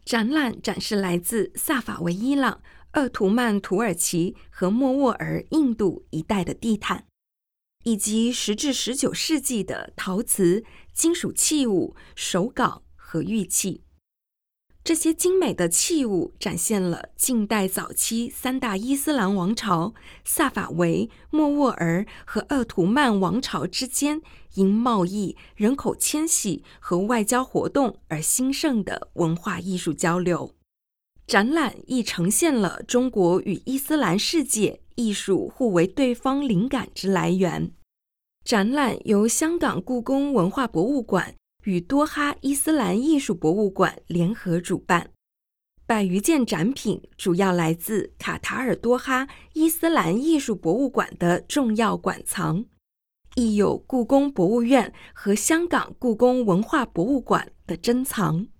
展览展示来自萨法维伊朗、鄂图曼土耳其和莫卧儿印度一带的地毯，以及10至19世纪的陶瓷、金属器物、手稿和玉器。这些精美的器物展现了近代早期3大伊斯兰王朝萨法维、莫卧儿和鄂图曼王朝之间因贸易、人口迁徙和外交活动而兴盛的文化艺术交流。展览亦呈现了中国与伊斯兰世界艺术互为对方灵感之来源。展览由香港故宫文化博物馆与多哈伊斯兰艺术博物馆联合主办，100余件展品主要来自卡塔尔多哈伊斯兰艺术博物馆的重要馆藏，亦有故宫博物院和香港故宫文化博物馆的珍藏。